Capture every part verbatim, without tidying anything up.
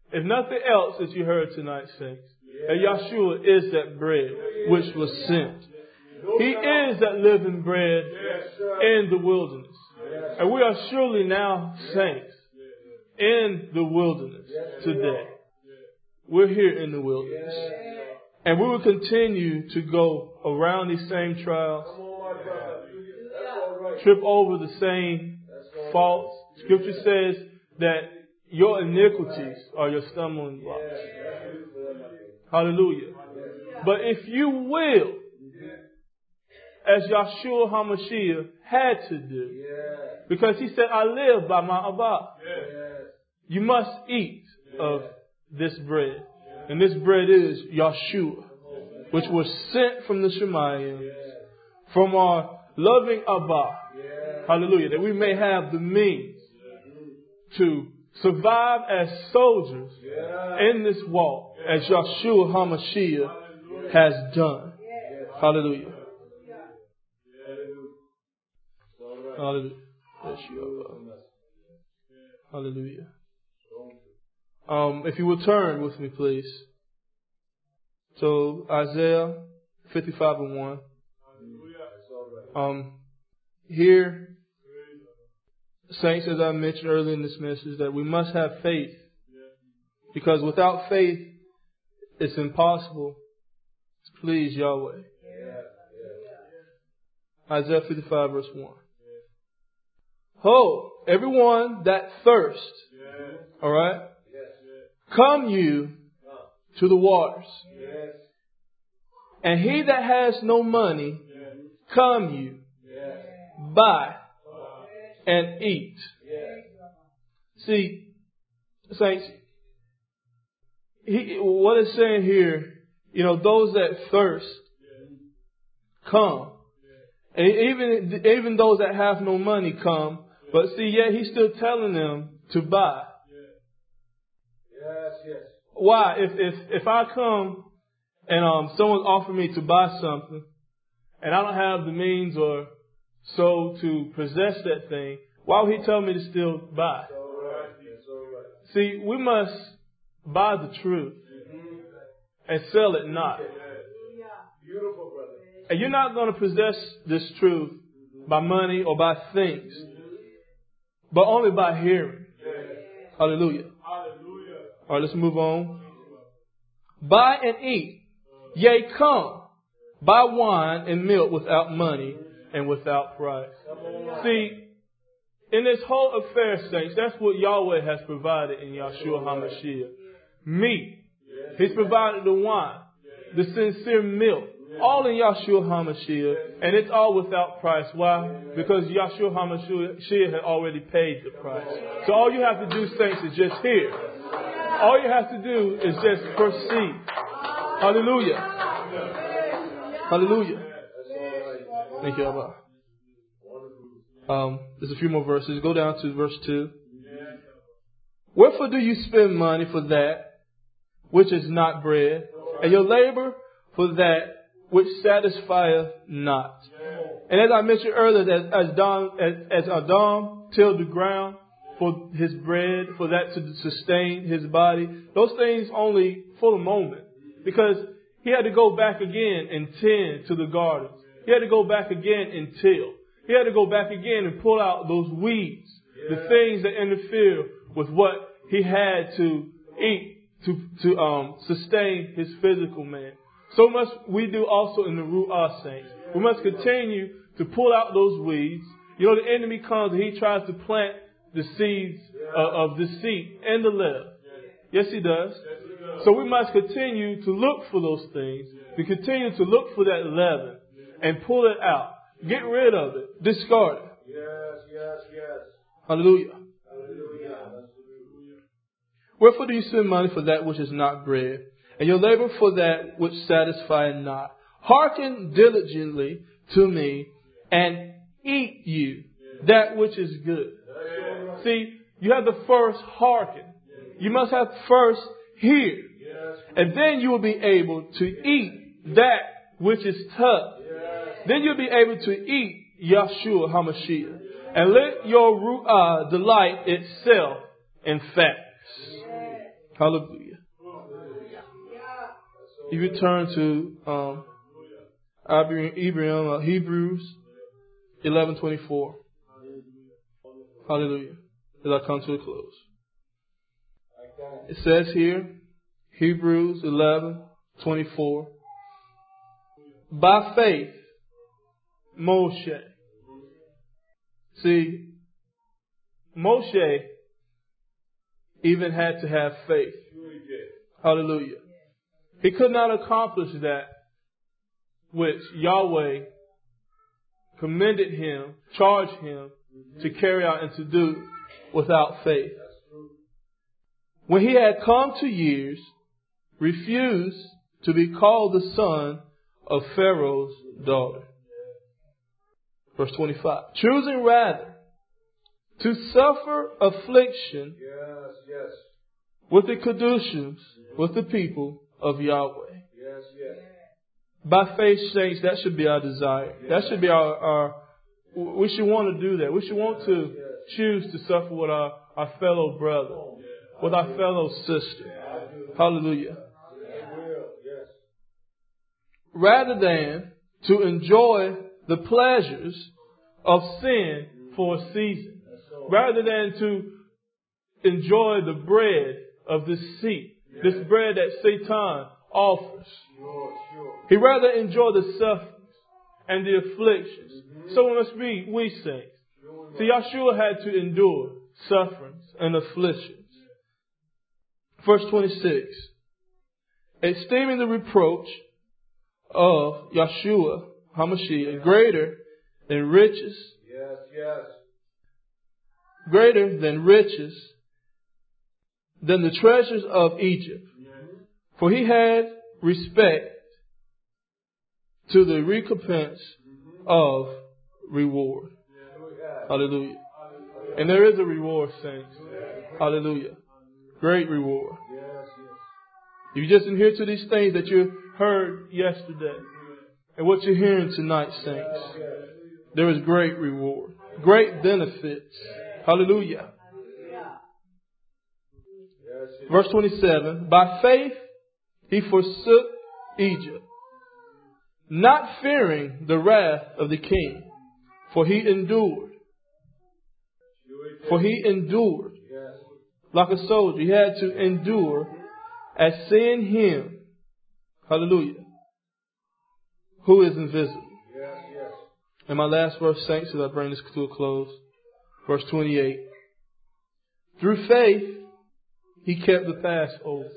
If nothing else that you heard tonight, saints, that Yahshua is that bread which was sent. He is that living bread in the wilderness. And we are surely now saints in the wilderness today. We're here in the wilderness. And we will continue to go around these same trials, trip over the same faults. Scripture says that your iniquities are your stumbling blocks. Hallelujah. But if you will, as Yahshua HaMashiach had to do, because he said, I live by my Abba. You must eat of this bread. And this bread is Yahshua, which was sent from the Shemayim, from our loving Abba. Hallelujah. That we may have the means to survive as soldiers in this walk, as Yahshua HaMashiach has done. Hallelujah. Hallelujah. Hallelujah. Um, if you will turn with me, please. So Isaiah fifty-five and one. Um, here, saints, as I mentioned earlier in this message, that we must have faith, because without faith, it's impossible to please Yahweh. Isaiah fifty-five verse one. Ho, everyone that thirsts, all right, come you to the waters. And he that has no money, come you, buy and eat. See, saints, he, what it's saying here, you know, those that thirst, come. And even, even those that have no money, come. But see, yet he's still telling them to buy. Yes, yes. Why? If if if I come and um someone's offering me to buy something, and I don't have the means or so to possess that thing, why would he tell me to still buy? So right. So right. See, we must buy the truth and sell it not. Beautiful, brother. And you're not going to possess this truth by money or by things, but only by hearing. Hallelujah. All right, let's move on. Buy and eat. Yea, come. Buy wine and milk without money and without price. See, in this whole affair, saints, that's what Yahweh has provided in Yahshua HaMashiach. Meat. He's provided the wine, the sincere milk, all in Yahshua HaMashiach, and it's all without price. Why? Because Yahshua HaMashiach had already paid the price. So all you have to do, saints, is just hear. All you have to do is just proceed. Hallelujah. Hallelujah. Thank you, Abba. Um, there's a few more verses. Go down to verse two. Wherefore do you spend money for that which is not bread, and your labor for that which satisfieth not? And as I mentioned earlier, as, as, Adam, as, as Adam tilled the ground for his bread, for that to sustain his body, those things only for a moment. Because he had to go back again and tend to the gardens. He had to go back again and till. He had to go back again and pull out those weeds, the things that interfere with what he had to eat to, to um, sustain his physical man. So much we do also in the Ru'ah, saints. We must continue to pull out those weeds. You know, the enemy comes and he tries to plant the seeds of, of deceit and the leaven. Yes, he does. So we must continue to look for those things, to continue to look for that leaven and pull it out. Get rid of it. Discard it. Yes, yes, yes. Hallelujah. Hallelujah. Wherefore do you spend money for that which is not bread, and your labor for that which satisfieth not? Hearken diligently to me, and eat you that which is good. See, you have to first hearken. You must have first hear. And then you will be able to eat that which is tough. Then you'll be able to eat Yahshua HaMashiach. And let your Ru'ah delight itself in facts. Hallelujah. If you turn to um, Abraham, uh, Hebrews eleven twenty-four. Hallelujah. As I come to a close. It says here, Hebrews eleven twenty-four. By faith, Moshe. See, Moshe even had to have faith. Hallelujah. He could not accomplish that which Yahweh commended him, charged him to carry out and to do without faith. When he had come to years, refused to be called the son of Pharaoh's daughter. Verse twenty-five. Choosing rather to suffer affliction Yes, yes. with the Kedushim, with the people of Yahweh. Yes, yes. By faith, saints, that should be our desire. That should be our, our, we should want to do that. We should want to choose to suffer with our, our fellow brother, with our fellow sister. Hallelujah. Rather than to enjoy the pleasures of sin for a season. Rather than to enjoy the bread of deceit. This bread that Satan offers. He rather enjoy the sufferings and the afflictions. So must be we saints. See, Yahshua had to endure sufferings and afflictions. Verse twenty-six. Esteeming the reproach of Yahshua HaMashiach greater than riches. Yes, yes. Greater than riches, than the treasures of Egypt. For he had respect to the recompense of reward. Hallelujah. And there is a reward, saints. Hallelujah. Great reward. If you just adhere to these things that you heard yesterday and what you're hearing tonight, saints, there is great reward. Great benefits. Hallelujah. Verse twenty-seven. By faith he forsook Egypt, not fearing the wrath of the king, for he endured. For he endured like a soldier. He had to endure as seeing him. Hallelujah. Who is invisible. And my last verse, saints, as I bring this to a close. Verse twenty-eight. Through faith, he kept the Passover.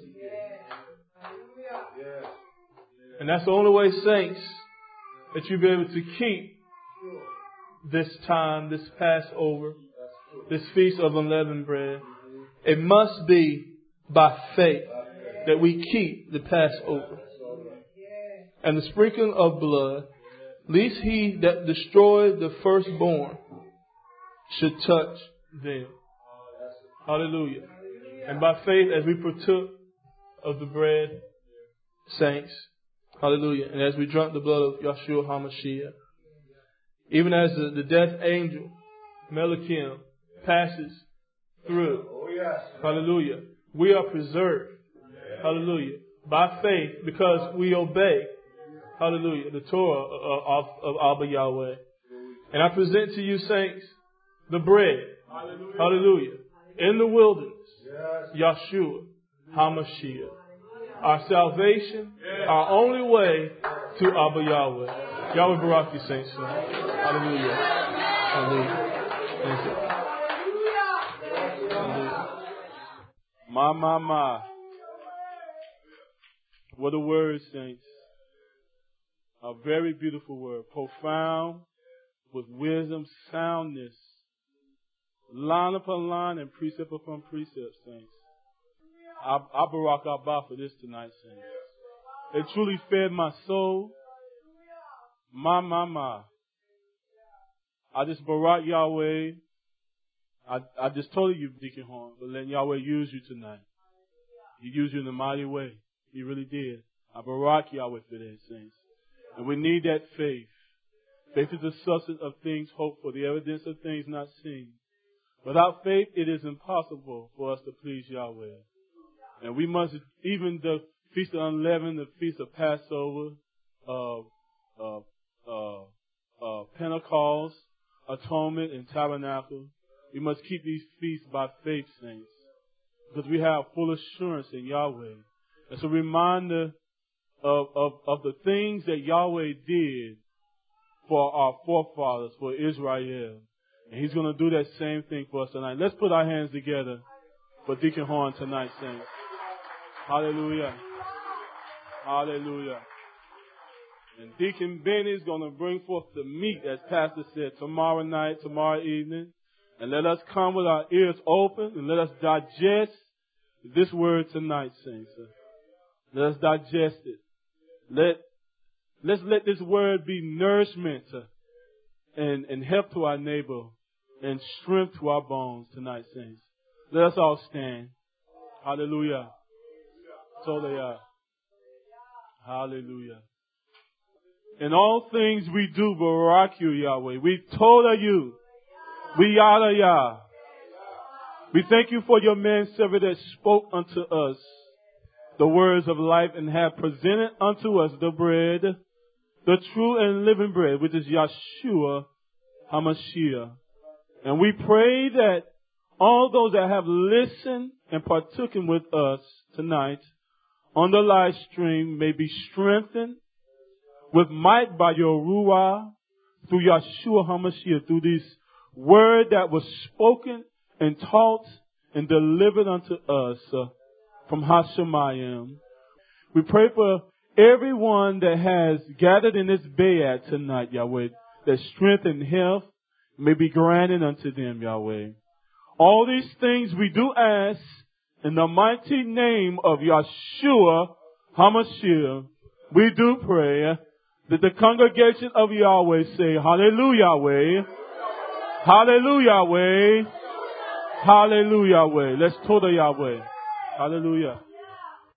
And that's the only way, saints, that you'll be able to keep this time, this Passover, this Feast of Unleavened Bread. It must be by faith that we keep the Passover. And the sprinkling of blood, lest he that destroyed the firstborn should touch them. Hallelujah. And by faith, as we partook of the bread, saints, hallelujah, and as we drank the blood of Yahshua HaMashiach, even as the, the death angel, Melachim, passes through, hallelujah, we are preserved, hallelujah, by faith, because we obey, hallelujah, the Torah of, of, of Abba Yahweh. And I present to you, saints, the bread, hallelujah, hallelujah, in the wilderness, Yahshua HaMashiach. Our salvation, our only way to Abba Yahweh. Yahweh Barak you, saints. Hallelujah. Hallelujah. Thank you. Hallelujah. My, my, my. What a word, saints. A very beautiful word. Profound, with wisdom, soundness. Line upon line and precept upon precept, saints. I, I Barak Abba for this tonight, saints. It truly fed my soul. My, my, my. I just Barak Yahweh. I, I just told you, Deacon Horn, but let Yahweh use you tonight. He used you in a mighty way. He really did. I Barak Yahweh for that, saints. And we need that faith. Faith is the substance of things hoped for, the evidence of things not seen. Without faith, it is impossible for us to please Yahweh. And we must, even the Feast of Unleavened, the Feast of Passover, uh, uh, uh, uh, Pentecost, Atonement, and Tabernacle, we must keep these feasts by faith, saints, because we have full assurance in Yahweh. It's a reminder of, of, of the things that Yahweh did for our forefathers, for Israel. And He's going to do that same thing for us tonight. Let's put our hands together for Deacon Horn tonight, saints. Hallelujah. Hallelujah. And Deacon Benny is going to bring forth the meat, as Pastor said, tomorrow night, tomorrow evening. And let us come with our ears open and let us digest this word tonight, saints. Let us digest it. Let, let's let this word be nourishment and, and help to our neighbor and strength to our bones tonight, saints. Let us all stand. Hallelujah. So they are. Hallelujah. In all things we do barak you, Yahweh. We told you. We yada Yah. We thank you for your manservant that spoke unto us the words of life and have presented unto us the bread, the true and living bread, which is Yeshua HaMashiach. And we pray that all those that have listened and partaken with us tonight on the live stream may be strengthened with might by your Ruah through Yeshua HaMashiach, through this word that was spoken and taught and delivered unto us uh, from Hashemayim. We pray for everyone that has gathered in this bayat tonight, Yahweh, that strength and health may be granted unto them, Yahweh. All these things we do ask in the mighty name of Yeshua HaMashiach. We do pray that the congregation of Yahweh say, Hallelujah, Yahweh. Hallelujah, Yahweh. Hallelujah, Yahweh. Let's total Yahweh. Hallelujah.